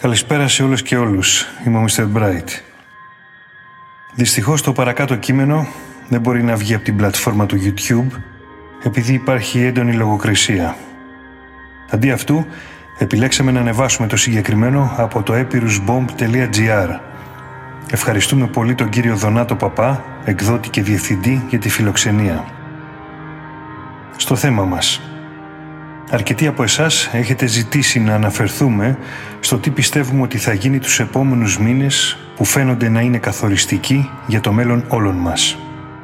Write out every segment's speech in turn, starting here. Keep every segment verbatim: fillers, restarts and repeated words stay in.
Καλησπέρα σε όλες και όλους. Είμαι ο μίστερ Bright. Δυστυχώς το παρακάτω κείμενο δεν μπορεί να βγει από την πλατφόρμα του YouTube επειδή υπάρχει έντονη λογοκρισία. Αντί αυτού, επιλέξαμε να ανεβάσουμε το συγκεκριμένο από το epirusbomb τελεία gr. Ευχαριστούμε πολύ τον κύριο Δονάτο Παπά, εκδότη και διευθυντή, για τη φιλοξενία. Στο θέμα μας. Αρκετοί από εσάς έχετε ζητήσει να αναφερθούμε στο τι πιστεύουμε ότι θα γίνει τους επόμενους μήνες που φαίνονται να είναι καθοριστικοί για το μέλλον όλων μας.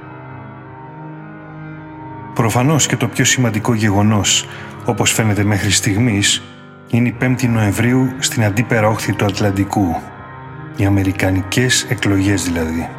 Προφανώς και το πιο σημαντικό γεγονός, όπως φαίνεται μέχρι στιγμής, είναι η πέμπτη Νοεμβρίου στην αντίπερα όχθη του Ατλαντικού. Οι αμερικανικές εκλογές δηλαδή.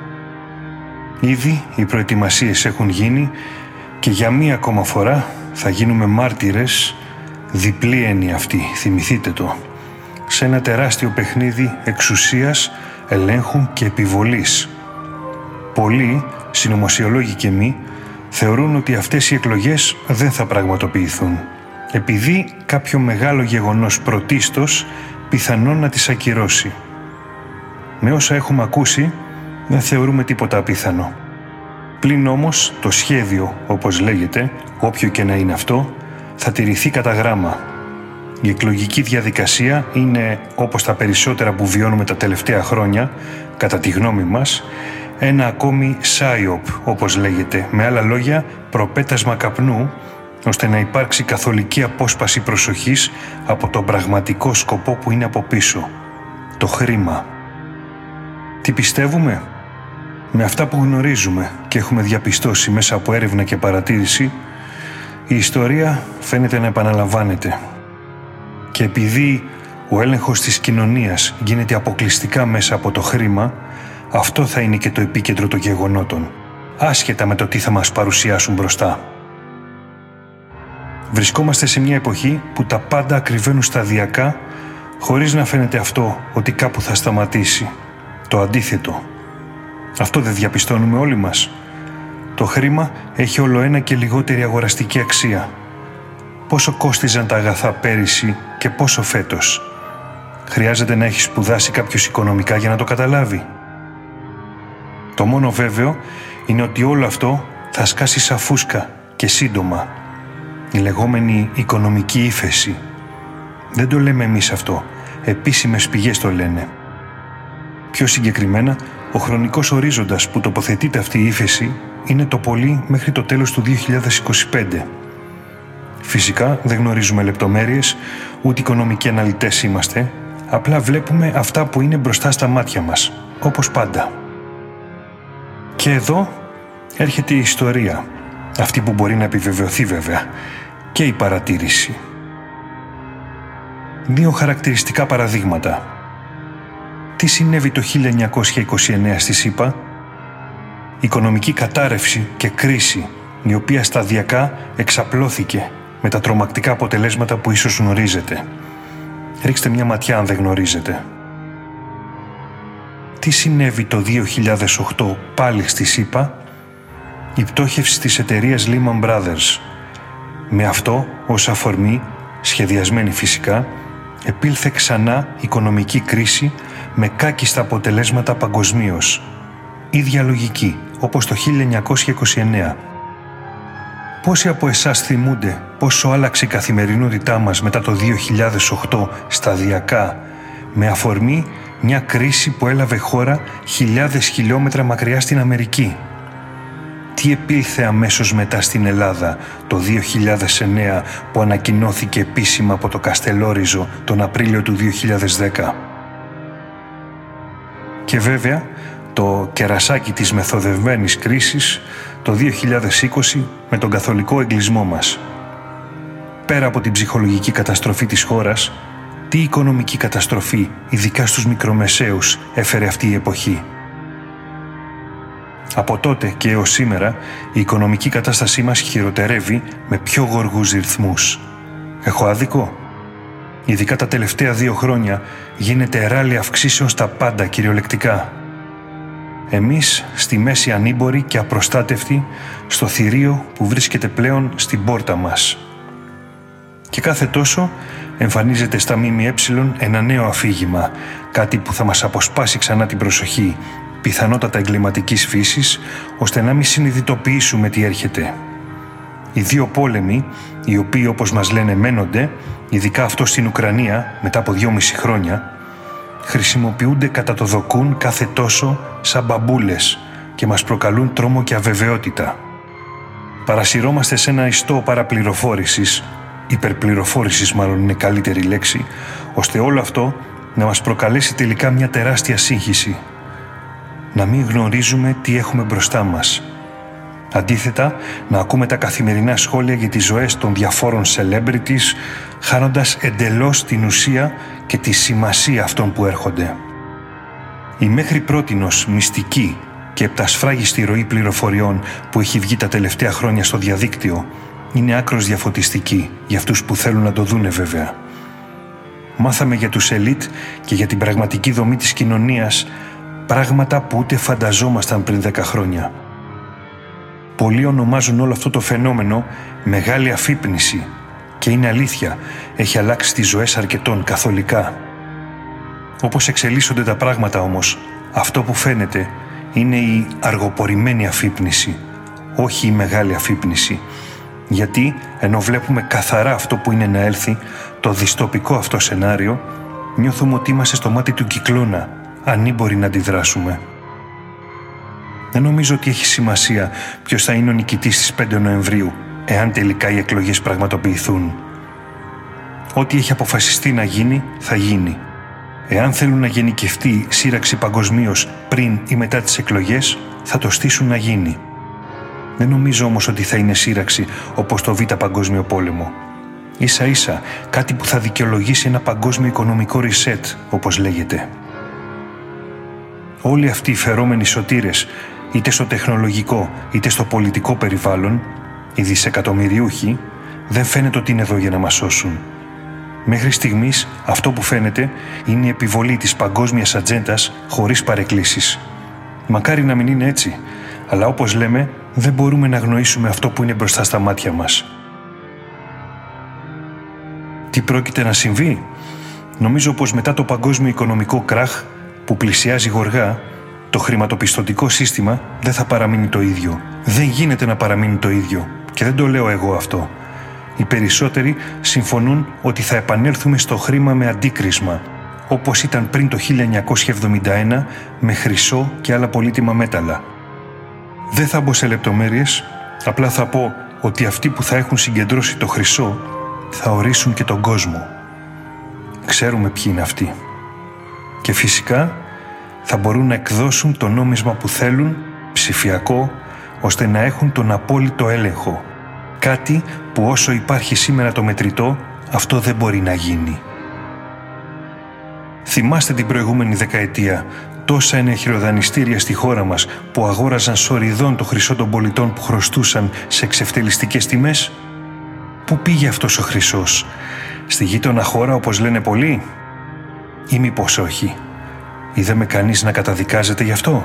Ήδη οι προετοιμασίες έχουν γίνει και για μία ακόμα φορά θα γίνουμε μάρτυρες, διπλή έννοια αυτή, θυμηθείτε το, σε ένα τεράστιο παιχνίδι εξουσίας, ελέγχου και επιβολής. Πολλοί, συνωμοσιολόγοι και μη, θεωρούν ότι αυτές οι εκλογές δεν θα πραγματοποιηθούν, επειδή κάποιο μεγάλο γεγονός πρωτίστως πιθανόν να τις ακυρώσει. Με όσα έχουμε ακούσει, δεν θεωρούμε τίποτα απίθανο. Πλην όμως το σχέδιο, όπως λέγεται, όποιο και να είναι αυτό, θα τηρηθεί κατά γράμμα. Η εκλογική διαδικασία είναι, όπως τα περισσότερα που βιώνουμε τα τελευταία χρόνια, κατά τη γνώμη μας, ένα ακόμη σάιοπ, όπως λέγεται, με άλλα λόγια, προπέτασμα καπνού, ώστε να υπάρξει καθολική απόσπαση προσοχής από τον πραγματικό σκοπό που είναι από πίσω, το χρήμα. Τι πιστεύουμε? Με αυτά που γνωρίζουμε και έχουμε διαπιστώσει μέσα από έρευνα και παρατήρηση, η ιστορία φαίνεται να επαναλαμβάνεται. Και επειδή ο έλεγχος της κοινωνίας γίνεται αποκλειστικά μέσα από το χρήμα, αυτό θα είναι και το επίκεντρο των γεγονότων, άσχετα με το τι θα μας παρουσιάσουν μπροστά. Βρισκόμαστε σε μια εποχή που τα πάντα ακριβένουν σταδιακά, χωρίς να φαίνεται αυτό ότι κάπου θα σταματήσει. Το αντίθετο. Αυτό δεν διαπιστώνουμε όλοι μας? Το χρήμα έχει όλο ένα και λιγότερη αγοραστική αξία. Πόσο κόστιζαν τα αγαθά πέρυσι και πόσο φέτος? Χρειάζεται να έχει σπουδάσει κάποιος οικονομικά για να το καταλάβει. Το μόνο βέβαιο είναι ότι όλο αυτό θα σκάσει σαν φούσκα και σύντομα. Η λεγόμενη οικονομική ύφεση. Δεν το λέμε εμείς αυτό. Επίσημες πηγές το λένε. Πιο συγκεκριμένα, ο χρονικός ορίζοντας που τοποθετείται αυτή η ύφεση είναι το πολύ μέχρι το τέλος του δύο χιλιάδες είκοσι πέντε. Φυσικά δεν γνωρίζουμε λεπτομέρειες, ούτε οικονομικοί αναλυτές είμαστε, απλά βλέπουμε αυτά που είναι μπροστά στα μάτια μας, όπως πάντα. Και εδώ έρχεται η ιστορία, αυτή που μπορεί να επιβεβαιωθεί βέβαια, και η παρατήρηση. Δύο χαρακτηριστικά παραδείγματα. Τι συνέβη το χίλια εννιακόσια είκοσι εννέα στη ΣΥΠΑ? Οικονομική κατάρρευση και κρίση, η οποία σταδιακά εξαπλώθηκε με τα τρομακτικά αποτελέσματα που ίσως γνωρίζετε. Ρίξτε μια ματιά αν δεν γνωρίζετε. Τι συνέβη το δύο χιλιάδες οκτώ πάλι στη ΣΥΠΑ? Η πτώχευση της εταιρείας Lehman Brothers. Με αυτό ως αφορμή, σχεδιασμένη φυσικά, επήλθε ξανά οικονομική κρίση με κάκιστα αποτελέσματα παγκοσμίως. Ίδια λογική, όπως το χίλια εννιακόσια είκοσι εννέα. Πόσοι από εσάς θυμούνται πόσο άλλαξε η καθημερινότητά μας μετά το δύο χιλιάδες οκτώ σταδιακά, με αφορμή μια κρίση που έλαβε χώρα χιλιάδες χιλιόμετρα μακριά στην Αμερική? Τι επήλθε αμέσως μετά στην Ελλάδα το δύο χιλιάδες εννέα που ανακοινώθηκε επίσημα από το Καστελόριζο τον Απρίλιο του δύο χιλιάδες δέκα? Και βέβαια το κερασάκι της μεθοδευμένης κρίσης το δύο χιλιάδες είκοσι με τον καθολικό εγκλισμό μας. Πέρα από την ψυχολογική καταστροφή της χώρας, τι οικονομική καταστροφή, ειδικά στους μικρομεσαίους, έφερε αυτή η εποχή? Από τότε και έως σήμερα, η οικονομική κατάστασή μας χειροτερεύει με πιο γοργούς ρυθμούς. Έχω άδικο? Ειδικά τα τελευταία δύο χρόνια γίνεται ράλι αυξήσεων στα πάντα κυριολεκτικά. Εμείς στη μέση ανήμποροι και απροστάτευτοι στο θηρίο που βρίσκεται πλέον στην πόρτα μας. Και κάθε τόσο εμφανίζεται στα ΜΜΕ ένα νέο αφήγημα, κάτι που θα μας αποσπάσει ξανά την προσοχή, πιθανότατα εγκληματικής φύσης, ώστε να μην συνειδητοποιήσουμε τι έρχεται. Οι δύο πόλεμοι, οι οποίοι όπως μας λένε μένονται, ειδικά αυτό στην Ουκρανία μετά από δυόμιση χρόνια, χρησιμοποιούνται κατά το δοκούν κάθε τόσο σαν μπαμπούλες και μας προκαλούν τρόμο και αβεβαιότητα. Παρασυρώμαστε σε ένα ιστό παραπληροφόρησης, υπερπληροφόρησης μάλλον είναι καλύτερη λέξη, ώστε όλο αυτό να μας προκαλέσει τελικά μια τεράστια σύγχυση. Να μην γνωρίζουμε τι έχουμε μπροστά μας. Αντίθετα, να ακούμε τα καθημερινά σχόλια για τις ζωές των διαφόρων celebrities, χάνοντας εντελώς την ουσία και τη σημασία αυτών που έρχονται. Η μέχρι πρότινος μυστική και επτασφράγιστη ροή πληροφοριών που έχει βγει τα τελευταία χρόνια στο διαδίκτυο είναι άκρως διαφωτιστική για αυτούς που θέλουν να το δούνε βέβαια. Μάθαμε για τους ελίτ και για την πραγματική δομή της κοινωνίας πράγματα που ούτε φανταζόμασταν πριν δέκα χρόνια. Πολλοί ονομάζουν όλο αυτό το φαινόμενο μεγάλη αφύπνιση και είναι αλήθεια, έχει αλλάξει τις ζωές αρκετών καθολικά. Όπως εξελίσσονται τα πράγματα όμως, αυτό που φαίνεται είναι η αργοπορημένη αφύπνιση, όχι η μεγάλη αφύπνιση. Γιατί, ενώ βλέπουμε καθαρά αυτό που είναι να έλθει, το δυστοπικό αυτό σενάριο, νιώθουμε ότι είμαστε στο μάτι του κυκλώνα, ανήμποροι να αντιδράσουμε. Δεν νομίζω ότι έχει σημασία ποιος θα είναι ο νικητής στις πέντε Νοεμβρίου, εάν τελικά οι εκλογές πραγματοποιηθούν. Ό,τι έχει αποφασιστεί να γίνει, θα γίνει. Εάν θέλουν να γενικευτεί σύραξη παγκοσμίως πριν ή μετά τις εκλογές, θα το στήσουν να γίνει. Δεν νομίζω όμως ότι θα είναι σύραξη όπως το Β' Παγκόσμιο Πόλεμο. Ίσα ίσα κάτι που θα δικαιολογήσει ένα παγκόσμιο οικονομικό reset, όπως λέγεται. Όλοι αυτοί οι φερόμενοι σωτήρες, είτε στο τεχνολογικό είτε στο πολιτικό περιβάλλον, οι δισεκατομμυριούχοι, δεν φαίνεται ότι είναι εδώ για να μας σώσουν. Μέχρι στιγμής αυτό που φαίνεται είναι η επιβολή της παγκόσμιας ατζέντας χωρίς παρεκκλήσεις. Μακάρι να μην είναι έτσι, αλλά όπως λέμε δεν μπορούμε να αγνοήσουμε αυτό που είναι μπροστά στα μάτια μας. Τι πρόκειται να συμβεί? Νομίζω πως μετά το παγκόσμιο οικονομικό κράχ που πλησιάζει γοργά, το χρηματοπιστωτικό σύστημα δεν θα παραμείνει το ίδιο. Δεν γίνεται να παραμείνει το ίδιο και δεν το λέω εγώ αυτό. Οι περισσότεροι συμφωνούν ότι θα επανέλθουμε στο χρήμα με αντίκρισμα, όπως ήταν πριν το χίλια εννιακόσια εβδομήντα ένα με χρυσό και άλλα πολύτιμα μέταλλα. Δεν θα μπω σε λεπτομέρειες, απλά θα πω ότι αυτοί που θα έχουν συγκεντρώσει το χρυσό θα ορίσουν και τον κόσμο. Ξέρουμε ποιοι είναι αυτοί. Και φυσικά θα μπορούν να εκδώσουν το νόμισμα που θέλουν, ψηφιακό, ώστε να έχουν τον απόλυτο έλεγχο. Κάτι που όσο υπάρχει σήμερα το μετρητό, αυτό δεν μπορεί να γίνει. Θυμάστε την προηγούμενη δεκαετία, τόσα ενεχειροδανιστήρια στη χώρα μας που αγόραζαν σοριδών το χρυσό των πολιτών που χρωστούσαν σε εξευτελιστικές τιμές? Πού πήγε αυτός ο χρυσός? Στη γείτονα χώρα όπως λένε πολλοί? Ή μήπως όχι? Είδαμε κανείς να καταδικάζεται γι' αυτό?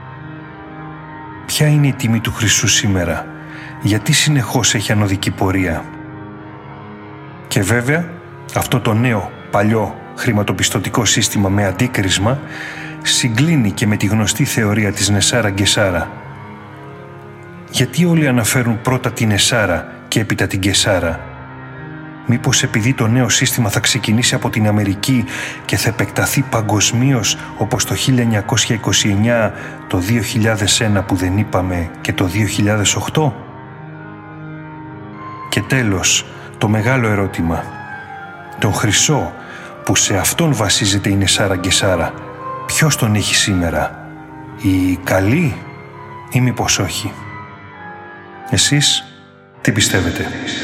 Ποια είναι η τιμή του χρυσού σήμερα? Γιατί συνεχώς έχει ανωδική πορεία? Και βέβαια, αυτό το νέο, παλιό χρηματοπιστωτικό σύστημα με αντίκρισμα συγκλίνει και με τη γνωστή θεωρία της Νεσάρα Γκεσάρα. Γιατί όλοι αναφέρουν πρώτα την Νεσάρα και έπειτα την Γκεσάρα? Μήπως επειδή το νέο σύστημα θα ξεκινήσει από την Αμερική και θα επεκταθεί παγκοσμίως όπως το χίλια εννιακόσια είκοσι εννιά, το δύο χιλιάδες ένα που δεν είπαμε και το δύο χιλιάδες οκτώ? Και τέλος, το μεγάλο ερώτημα. Τον χρυσό που σε αυτόν βασίζεται η Νεσάρα Γκεσάρα, ποιος τον έχει σήμερα? Οι καλοί ή μήπως όχι? Εσείς τι πιστεύετε?